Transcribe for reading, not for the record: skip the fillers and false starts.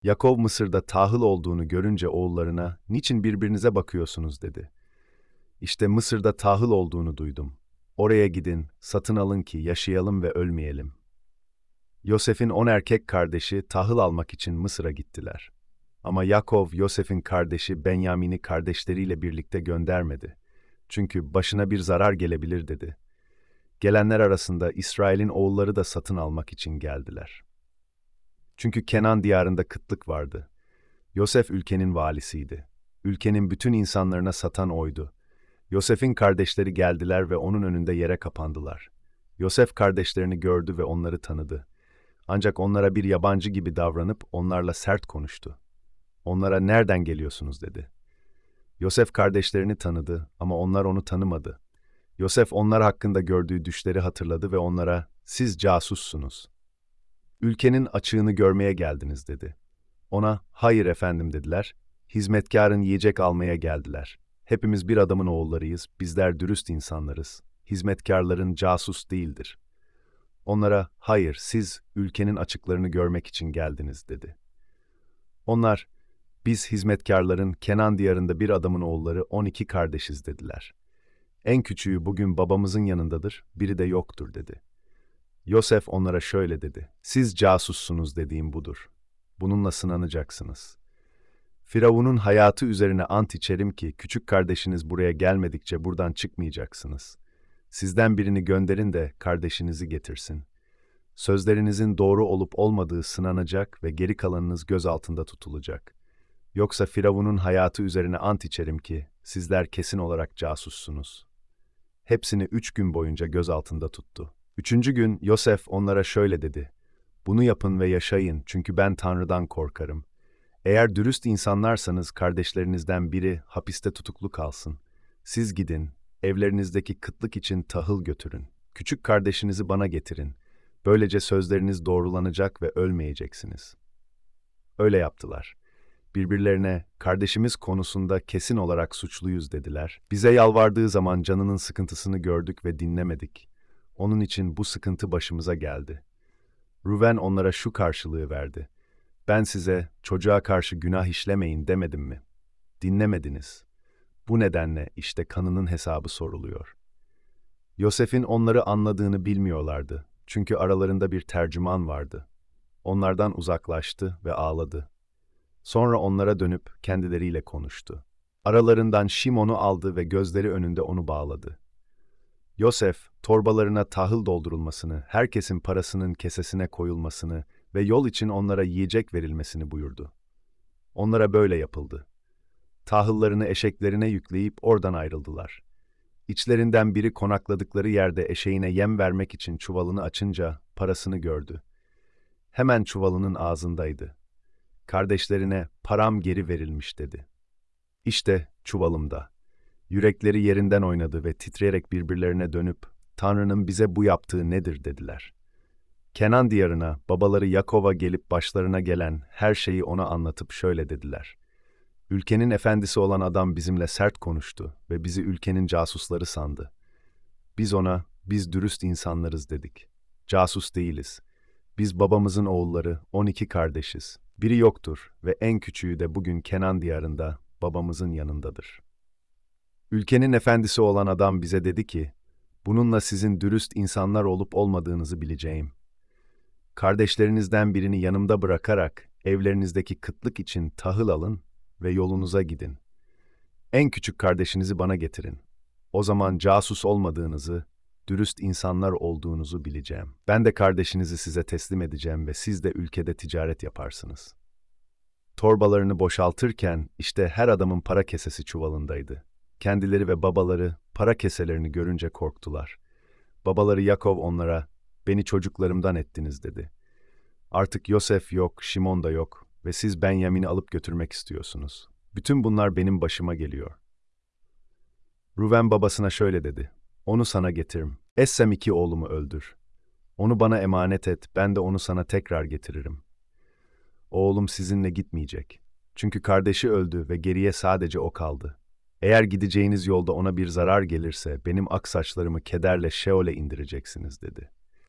Yakov Mısır'da tahıl olduğunu görünce oğullarına, "Niçin birbirinize bakıyorsunuz?" dedi. "İşte Mısır'da tahıl olduğunu duydum. Oraya gidin, satın alın ki yaşayalım ve ölmeyelim." Yosef'in 10 erkek kardeşi tahıl almak için Mısır'a gittiler. Ama Yakov, Yosef'in kardeşi Benyamin'i kardeşleriyle birlikte göndermedi. Çünkü başına bir zarar gelebilir dedi. Gelenler arasında İsrail'in oğulları da satın almak için geldiler. Çünkü Kenan diyarında kıtlık vardı. Yosef ülkenin valisiydi. Ülkenin bütün insanlarına satan oydu. Yosef'in kardeşleri geldiler ve onun önünde yere kapandılar. Yosef kardeşlerini gördü ve onları tanıdı. Ancak onlara bir yabancı gibi davranıp onlarla sert konuştu. Onlara "Nereden geliyorsunuz?" dedi. Yosef kardeşlerini tanıdı ama onlar onu tanımadı. Yosef onlar hakkında gördüğü düşleri hatırladı ve onlara "Siz casussunuz. Ülkenin açığını görmeye geldiniz." dedi. Ona "Hayır efendim." dediler. "Hizmetkarın yiyecek almaya geldiler. Hepimiz bir adamın oğullarıyız, bizler dürüst insanlarız. Hizmetkarların casus değildir." Onlara "Hayır, siz ülkenin açıklarını görmek için geldiniz." dedi. Onlar, "Biz hizmetkarların Kenan diyarında bir adamın oğulları 12 kardeşiz." dediler. "En küçüğü bugün babamızın yanındadır, biri de yoktur." dedi. Yosef onlara şöyle dedi: "Siz casussunuz dediğim budur. Bununla sınanacaksınız. Firavun'un hayatı üzerine ant içerim ki küçük kardeşiniz buraya gelmedikçe buradan çıkmayacaksınız. Sizden birini gönderin de kardeşinizi getirsin. Sözlerinizin doğru olup olmadığı sınanacak ve geri kalanınız göz altında tutulacak. Yoksa Firavun'un hayatı üzerine ant içerim ki sizler kesin olarak casussunuz." Hepsini 3 gün boyunca göz altında tuttu. Üçüncü gün Yosef onlara şöyle dedi: "Bunu yapın ve yaşayın çünkü ben Tanrı'dan korkarım. Eğer dürüst insanlarsanız kardeşlerinizden biri hapiste tutuklu kalsın. Siz gidin, evlerinizdeki kıtlık için tahıl götürün. Küçük kardeşinizi bana getirin. Böylece sözleriniz doğrulanacak ve ölmeyeceksiniz." Öyle yaptılar. Birbirlerine "Kardeşimiz konusunda kesin olarak suçluyuz." dediler. "Bize yalvardığı zaman canının sıkıntısını gördük ve dinlemedik. Onun için bu sıkıntı başımıza geldi." Ruven onlara şu karşılığı verdi: "Ben size çocuğa karşı günah işlemeyin demedim mi? Dinlemediniz. Bu nedenle işte kanının hesabı soruluyor." Yosef'in onları anladığını bilmiyorlardı. Çünkü aralarında bir tercüman vardı. Onlardan uzaklaştı ve ağladı. Sonra onlara dönüp kendileriyle konuştu. Aralarından Şimon'u aldı ve gözleri önünde onu bağladı. Yosef, torbalarına tahıl doldurulmasını, herkesin parasının kesesine koyulmasını ve yol için onlara yiyecek verilmesini buyurdu. Onlara böyle yapıldı. Tahıllarını eşeklerine yükleyip oradan ayrıldılar. İçlerinden biri konakladıkları yerde eşeğine yem vermek için çuvalını açınca parasını gördü. Hemen çuvalının ağzındaydı. Kardeşlerine "Param geri verilmiş." dedi. "İşte çuvalımda." Yürekleri yerinden oynadı ve titreyerek birbirlerine dönüp "Tanrı'nın bize bu yaptığı nedir?" dediler. Kenan diyarına, babaları Yakov'a gelip başlarına gelen her şeyi ona anlatıp şöyle dediler: "Ülkenin efendisi olan adam bizimle sert konuştu ve bizi ülkenin casusları sandı. Biz ona, 'Biz dürüst insanlarız.' dedik. Casus değiliz. Biz babamızın oğulları, 12 kardeşiz. Biri yoktur ve en küçüğü de bugün Kenan diyarında babamızın yanındadır." Ülkenin efendisi olan adam bize dedi ki, "Bununla sizin dürüst insanlar olup olmadığınızı bileceğim. Kardeşlerinizden birini yanımda bırakarak evlerinizdeki kıtlık için tahıl alın ve yolunuza gidin. En küçük kardeşinizi bana getirin. O zaman casus olmadığınızı, dürüst insanlar olduğunuzu bileceğim. Ben de kardeşinizi size teslim edeceğim ve siz de ülkede ticaret yaparsınız." Torbalarını boşaltırken işte her adamın para kesesi çuvalındaydı. Kendileri ve babaları para keselerini görünce korktular. Babaları Yakov onlara, "Beni çocuklarımdan ettiniz." dedi. "Artık Yosef yok, Şimon da yok ve siz Benyamin'i alıp götürmek istiyorsunuz. Bütün bunlar benim başıma geliyor." Ruven babasına şöyle dedi: "Onu sana getiririm. Essem 2 oğlumu öldür. Onu bana emanet et, ben de onu sana tekrar getiririm. Oğlum sizinle gitmeyecek. Çünkü kardeşi öldü ve geriye sadece o kaldı. Eğer gideceğiniz yolda ona bir zarar gelirse benim ak saçlarımı kederle Şeol'e indireceksiniz." dedi.